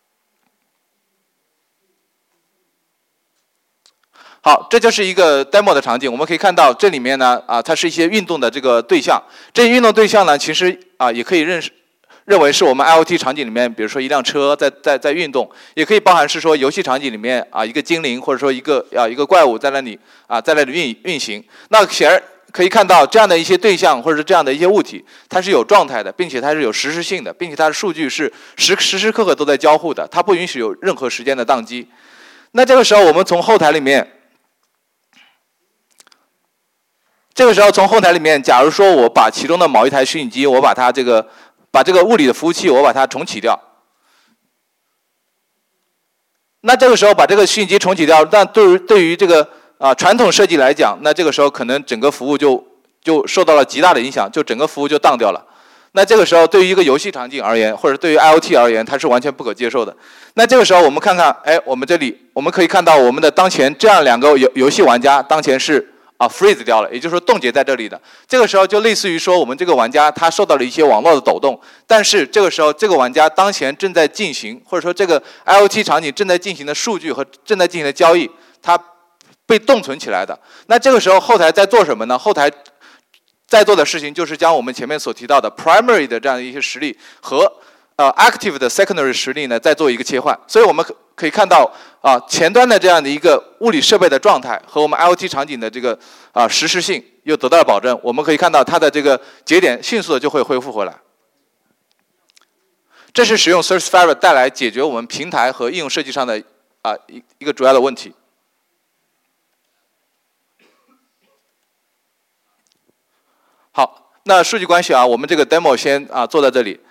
好，这就是一个 demo 的场景，我们可以看到这里面呢啊，它是一些运动的这个对象，这些运动对象呢，其实啊也可以认识。认为是我们 I O T 场景里面，比如说一辆车在在在运动，也可以包含是说游戏场景里面啊一个精灵或者说一个啊一个怪物在那里啊在那里运运行。那显然可以看到这样的一些对象或者是这样的一些物体，它是有状态的，并且它是有实时性的，并且它的数据是时时时刻刻都在交互的，它不允许有任何时间的宕机。那这个时候我们从后台里面，这个时候从后台里面，假如说我把其中的某一台虚拟机，我把它这个。把这个物理的服务器我把它重启掉，那这个时候把这个虚拟机重启掉，但对于对于这个啊传统设计来讲，那这个时候可能整个服务就就受到了极大的影响，就整个服务就当掉了。那这个时候对于一个游戏场景而言，或者对于 I O T 而言，它是完全不可接受的。那这个时候我们看看，哎，我们这里我们可以看到我们的当前这样两个游游戏玩家当前是。啊 ，freeze 掉了，也就是说冻结在这里的。这个时候就类似于说，我们这个玩家他受到了一些网络的抖动，但是这个时候这个玩家当前正在进行，或者说这个 I O T 场景正在进行的数据和正在进行的交易，它被冻存起来的。那这个时候后台在做什么呢？后台在做的事情就是将我们前面所提到的 primary 的这样一些实例和呃 active 的 secondary 实例呢，再做一个切换。所以我们可可以看到啊，前端的这样的一个物理设备的状态和我们 I O T 场景的这个啊实时性又得到了保证。我们可以看到它的这个节点迅速的就会恢复回来。这是使用 Service Fabric 带来解决我们平台和应用设计上的啊一一个主要的问题。好，那数据关系啊，我们这个 demo 先啊做到这里。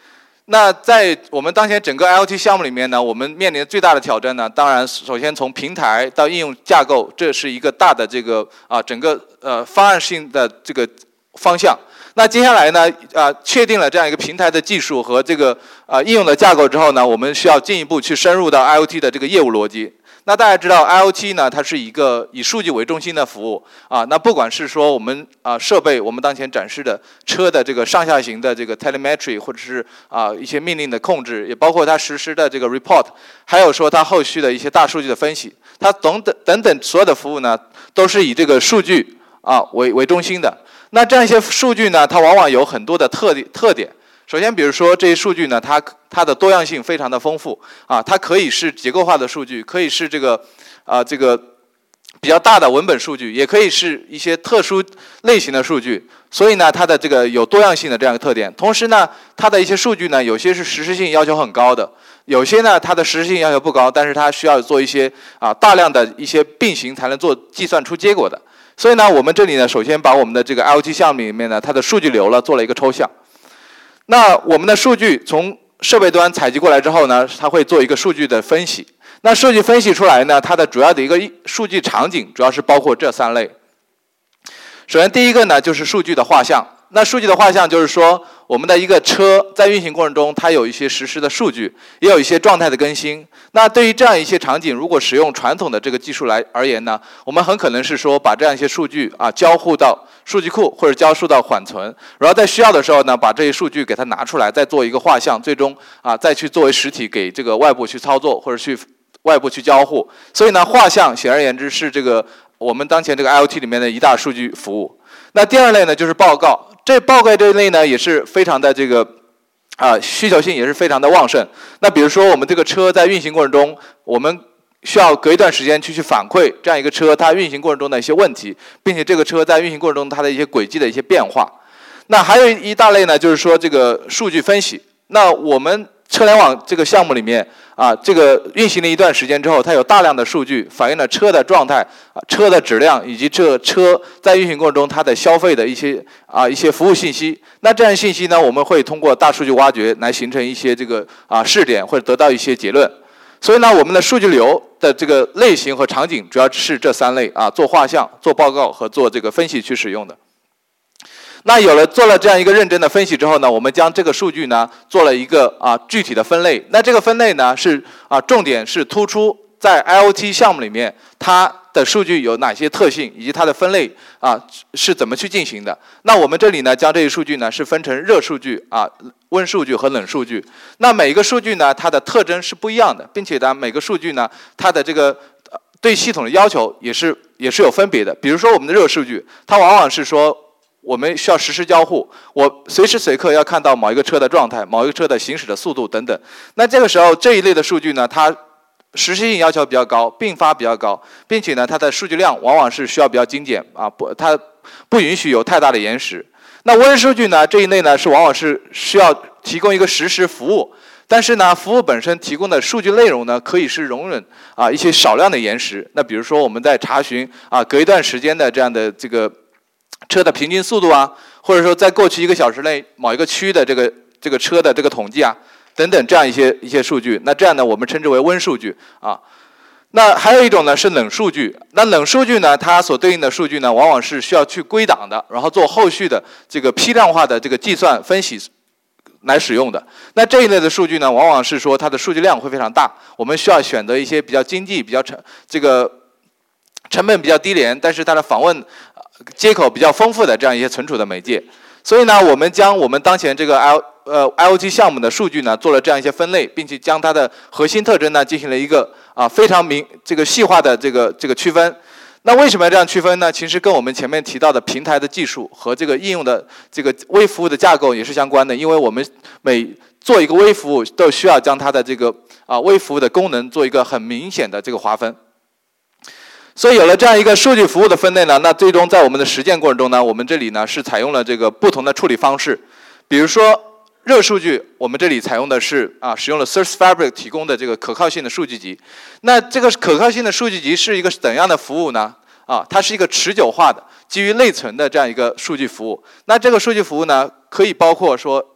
那在我们当前整个 I O T 项目里面呢，我们面临的最大的挑战呢，当然首先从平台到应用架构，这是一个大的这个啊整个呃方案性的这个方向。那接下来呢，啊确定了这样一个平台的技术和这个啊应用的架构之后呢，我们需要进一步去深入到 I O T 的这个业务逻辑。那大家知道 I O T 呢，它是一个以数据为中心的服务啊。那不管是说我们啊设备，我们当前展示的车的这个上下行的这个 telemetry， 或者是啊一些命令的控制，也包括它实时的这个 report， 还有说它后续的一些大数据的分析，它等等等等所有的服务呢，都是以这个数据啊为为中心的。那这样一些数据呢，它往往有很多的特特点。首先，比如说这些数据呢，它它的多样性非常的丰富啊，它可以是结构化的数据，可以是这个啊这个比较大的文本数据，也可以是一些特殊类型的数据。所以呢，它的这个有多样性的这样一个特点。同时呢，它的一些数据呢，有些是实时性要求很高的，有些呢它的实时性要求不高，但是它需要做一些啊大量的一些并行才能做计算出结果的。所以呢，我们这里呢，首先把我们的这个 I O T 项目里面呢，它的数据流了做了一个抽象。那我们的数据从设备端采集过来之后呢，它会做一个数据的分析。那数据分析出来呢，它的主要的一个数据场景主要是包括这三类。首先第一个呢，就是数据的画像。那数据的画像就是说，我们的一个车在运行过程中，它有一些实时的数据，也有一些状态的更新。那对于这样一些场景，如果使用传统的这个技术来而言呢，我们很可能是说把这样一些数据啊交互到数据库或者交互到缓存，然后在需要的时候呢，把这些数据给它拿出来，再做一个画像，最终啊再去作为实体给这个外部去操作或者去外部去交互。所以呢，画像显而言之是这个我们当前这个 I O T 里面的一大数据服务。那第二类呢，就是报告。这报告这一类呢，也是非常的这个啊需求性也是非常的旺盛。那比如说我们这个车在运行过程中，我们需要隔一段时间去去反馈这样一个车它运行过程中的一些问题，并且这个车在运行过程中它的一些轨迹的一些变化。那还有一大类呢，就是说这个数据分析。那我们车联网这个项目里面啊，这个运行了一段时间之后，它有大量的数据反映了车的状态、啊、车的质量以及这车在运行过程中它的消费的一些啊一些服务信息。那这样信息呢，我们会通过大数据挖掘来形成一些这个啊试点，或者得到一些结论。所以呢，我们的数据流的这个类型和场景主要是这三类啊，做画像、做报告和做这个分析去使用的。那有了做了这样一个认真的分析之后呢，我们将这个数据呢做了一个啊具体的分类。那这个分类呢是啊重点是突出在 I O T 项目里面它的数据有哪些特性，以及它的分类啊是怎么去进行的。那我们这里呢将这些数据呢是分成热数据啊、温数据和冷数据。那每一个数据呢它的特征是不一样的，并且呢每个数据呢它的这个对系统的要求也是也是有分别的。比如说我们的热数据，它往往是说我们需要实时交互，我随时随刻要看到某一个车的状态、某一个车的行驶的速度等等。那这个时候这一类的数据呢，它实时性要求比较高，并发比较高，并且呢，它的数据量往往是需要比较精简啊，不，它不允许有太大的延时。那温数据呢，这一类呢是往往是需要提供一个实时服务，但是呢，服务本身提供的数据内容呢，可以是容忍啊一些少量的延时。那比如说我们在查询啊隔一段时间的这样的这个车的平均速度啊，或者说在过去一个小时内某一个区的这个这个车的这个统计啊，等等这样一些一些数据，那这样呢我们称之为温数据啊。那还有一种呢是冷数据，那冷数据呢它所对应的数据呢往往是需要去归档的，然后做后续的这个批量化的这个计算分析来使用的。那这一类的数据呢往往是说它的数据量会非常大，我们需要选择一些比较经济、比较成这个成本比较低廉，但是它的访问接口比较丰富的这样一些存储的媒介。所以呢，我们将我们当前这个 I 呃 I O T 项目的数据呢做了这样一些分类，并且将它的核心特征呢进行了一个啊非常明这个细化的这个这个区分。那为什么要这样区分呢？其实跟我们前面提到的平台的技术和这个应用的这个微服务的架构也是相关的，因为我们每做一个微服务都需要将它的这个啊微服务的功能做一个很明显的这个划分。所以有了这样一个数据服务的分类呢，那最终在我们的实践过程中呢，我们这里呢是采用了这个不同的处理方式。比如说热数据，我们这里采用的是啊使用了 Search Fabric 提供的这个可靠性的数据集。那这个可靠性的数据集是一个怎样的服务呢？啊，它是一个持久化的基于内存的这样一个数据服务。那这个数据服务呢，可以包括说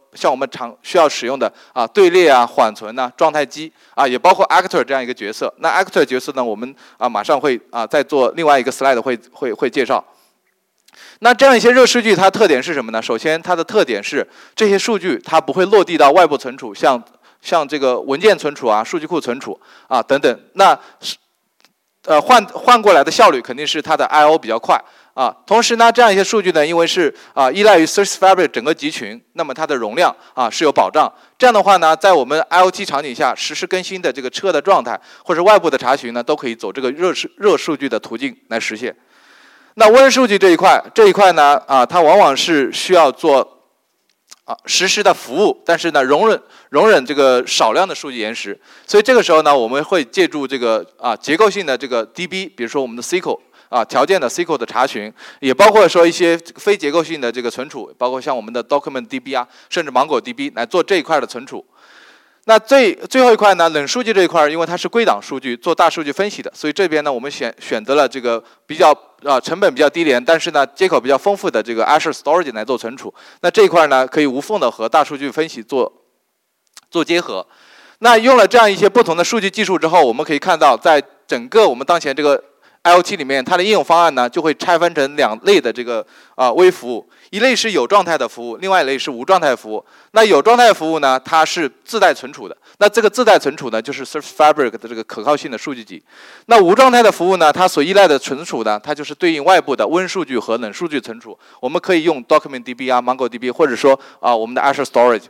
像我们常需要使用的啊队列啊、缓存啊、状态机啊，也包括 actor 这样一个角色。那 actor 角色呢，我们啊马上会啊再做另外一个 slide 会会会介绍。那这样一些热数据，它特点是什么呢？首先，它的特点是这些数据它不会落地到外部存储，像像这个文件存储啊、数据库存储啊等等。那呃换换过来的效率肯定是它的 I O 比较快啊。同时呢，这样一些数据呢，因为是啊依赖于 Search Fabric 整个集群，那么它的容量啊是有保障。这样的话呢，在我们 I O T 场景下实时更新的这个车的状态或者外部的查询呢，都可以走这个热数热数据的途径来实现。那温数据这一块，这一块呢，啊，它往往是需要做啊实时的服务，但是呢，容忍容忍这个少量的数据延时，所以这个时候呢，我们会借助这个啊结构性的这个 D B， 比如说我们的 S Q L 啊条件的 S Q L 的查询，也包括说一些非结构性的这个存储，包括像我们的 Document D B 啊，甚至芒果 D B 来做这一块的存储。那最最后一块呢，冷数据这一块，因为它是归档数据，做大数据分析的，所以这边呢，我们选选择了这个比较啊成本比较低廉，但是呢接口比较丰富的这个 Azure Storage 来做存储。那这一块呢，可以无缝的和大数据分析做做结合。那用了这样一些不同的数据技术之后，我们可以看到，在整个我们当前这个 I O T 里面，它的应用方案呢，就会拆分成两类的这个啊微服务。一类是有状态的服务，另外一类是无状态服务。那有状态服务呢，它是自带存储的。那这个自带存储呢，就是 Search Fabric 的这个可靠性的数据集。那无状态的服务呢，它所依赖的存储呢，它就是对应外部的温数据和冷数据存储。我们可以用 Document D B 啊、Mongo D B， 或者说啊我们的 Azure Storage。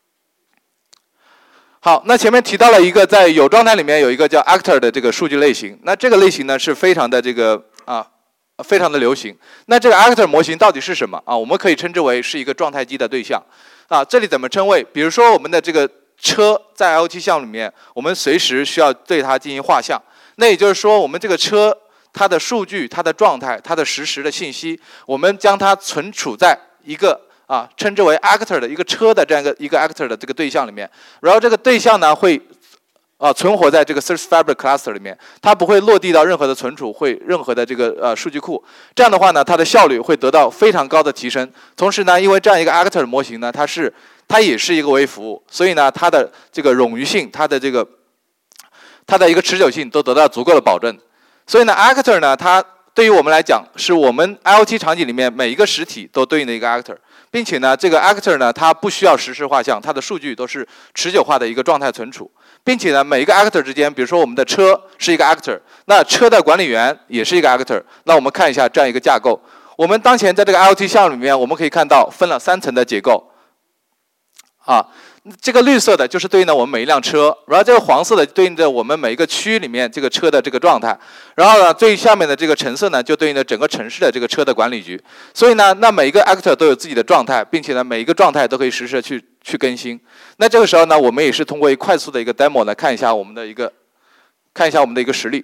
好，那前面提到了一个在有状态里面有一个叫 Actor 的这个数据类型。那这个类型呢是非常的这个啊。非常的流行。那这个 actor 模型到底是什么啊？我们可以称之为是一个状态机的对象啊。这里怎么称谓？比如说我们的这个车在 I O T 项目里面，我们随时需要对它进行画像。那也就是说，我们这个车它的数据、它的状态、它的实时的信息，我们将它存储在一个啊称之为 actor 的一个车的这样一个一个 actor 的这个对象里面。然后这个对象呢会啊，存活在这个 Search Fabric Cluster 里面，它不会落地到任何的存储，会任何的这个呃数据库。这样的话呢，它的效率会得到非常高的提升。同时呢，因为这样一个 Actor 模型呢，它是它也是一个微服务，所以呢，它的这个冗余性、它的这个它的一个持久性都得到足够的保证。所以呢 ，Actor 呢，它对于我们来讲，是我们 I O T 场景里面每一个实体都对应的一个 Actor。并且呢，这个 actor 呢，它不需要实时画像，它的数据都是持久化的一个状态存储，并且呢，每一个 actor 之间，比如说我们的车是一个 actor， 那车的管理员也是一个 actor。那我们看一下这样一个架构，我们当前在这个 I O T 项目里面，我们可以看到分了三层的结构，啊。这个绿色的就是对应的我们每一辆车，然后这个黄色的对应着我们每一个区域里面这个车的这个状态，然后呢最下面的这个橙色呢就对应着整个城市的这个车的管理局。所以呢，那每一个 actor 都有自己的状态，并且呢每一个状态都可以实时的去去更新。那这个时候呢，我们也是通过一快速的一个 demo 来看一下我们的一个看一下我们的一个实例。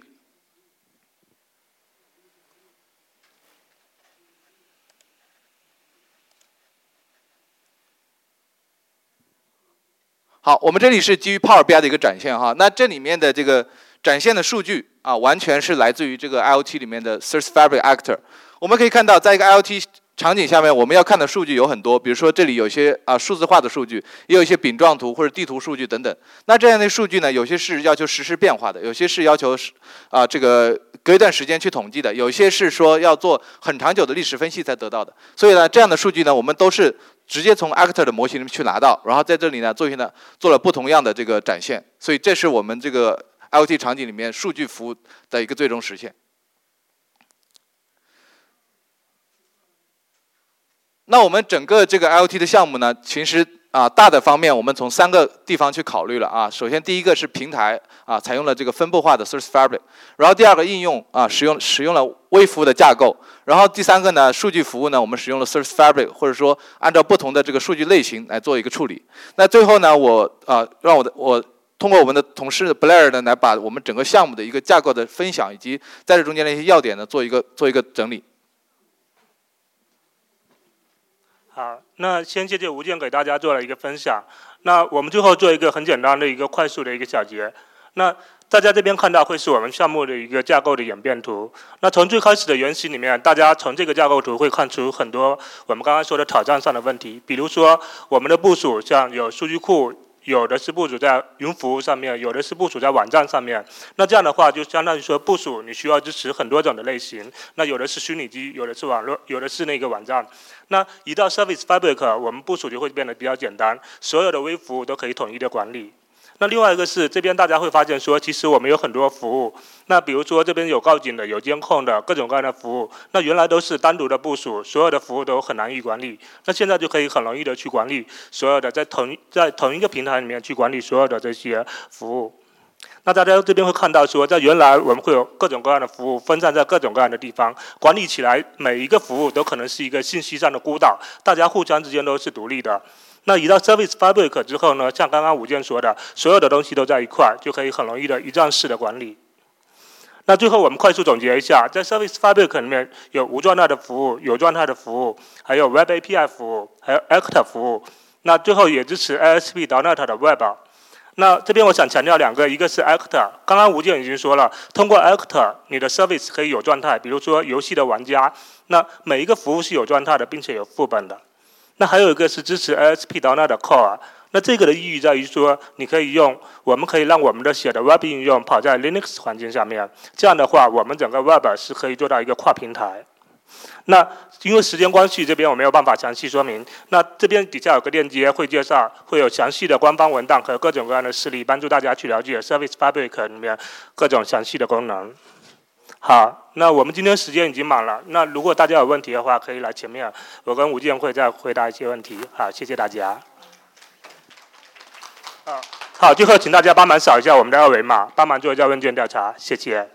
好，我们这里是基于 Power B I 的一个展现哈。那这里面的这个展现的数据啊，完全是来自于这个 I O T 里面的 Search Fabric Actor。我们可以看到，在一个 I O T 场景下面，我们要看的数据有很多，比如说这里有些啊数字化的数据，也有一些饼状图或者地图数据等等。那这样的数据呢，有些是要求实时变化的，有些是要求啊这个隔一段时间去统计的，有些是说要做很长久的历史分析才得到的。所以呢，这样的数据呢，我们都是直接从 actor 的模型里面去拿到，然后在这里呢做呢做了不同样的这个展现。所以这是我们这个 I O T 场景里面数据服务的一个最终实现。那我们整个这个 I O T 的项目呢，其实啊大的方面我们从三个地方去考虑了啊。首先第一个是平台啊，采用了这个分布化的 Search Fabric， 然后第二个应用啊使用使用了微服务的架构，然后第三个呢数据服务呢，我们使用了 Search Fabric， 或者说按照不同的这个数据类型来做一个处理。那最后呢，我啊让我的我通过我们的同事 Blair 呢来把我们整个项目的一个架构的分享以及在这中间的一些要点呢做一个做一个整理。 好，那先谢谢吴健给大家做了一个分享。那我们最后做一个很简单的一个快速的一个小结。那大家这边看到会是我们项目的一个架构的演变图。那从最开始的原型里面，大家从这个架构图会看出很多我们刚刚说的挑战上的问题。比如说，我们的部署像有数据库，有的是部署在云服务上面，有的是部署在网站上面。那这样的话，就相当于说部署你需要支持很多种的类型。那有的是虚拟机，有的是网络，有的是那个网站。那一到 Service Fabric， 我们部署就会变得比较简单，所有的微服务都可以统一的管理。那另外一个是这边大家会发现说，其实我们有很多服务。那比如说这边有报警的，有监控的，各种各样的服务。那原来都是单独的部署，所有的服务都很难以管理。那现在就可以很容易的去管理所有的，在同在同一个平台里面去管理所有的这些服务。那大家这边会看到说，在原来我们会有各种各样的服务分散在各种各样的地方，管理起来每一个服务都可能是一个信息上的孤岛，大家互相之间都是独立的。那移到 Service Fabric 之后呢，像刚刚武健说的，所有的东西都在一块，就可以很容易的一站式的管理。那最后我们快速总结一下，在 Service Fabric 里面有无状态的服务、有状态的服务，还有 Web A P I 服务，还有 Actor 服务。那最后也支持 A S P dot net 的 Web。那这边我想强调两个，一个是 Actor， 刚刚吴健已经说了，通过 Actor 你的 Service 可以有状态，比如说游戏的玩家，那每一个服务是有状态的，并且有副本的。那还有一个是支持 A S P dot net 的 Core， 那这个的意义在于说，你可以用，我们可以让我们的写的 Web 应用跑在 Linux 环境上面，这样的话，我们整个 Web 是可以做到一个跨平台。那因为时间关系，这边我没有办法详细说明。那这边底下有个链接会介绍，会有详细的官方文档和各种各样的事例，帮助大家去了解 Service Fabric 里面各种详细的功能。好，那我们今天时间已经满了，那如果大家有问题的话，可以来前面，我跟吴健会再回答一些问题。好，谢谢大家。好，最后请大家帮忙扫一下我们的二维码，帮忙做一下问卷调查，谢谢。